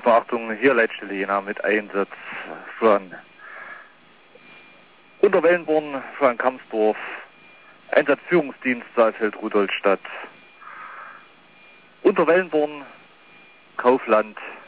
Achtung, hier letzte Lena mit Einsatz von Unterwellenborn, von Kampsdorf, Einsatzführungsdienst Saalfeld-Rudolstadt, Unterwellenborn, Kaufland,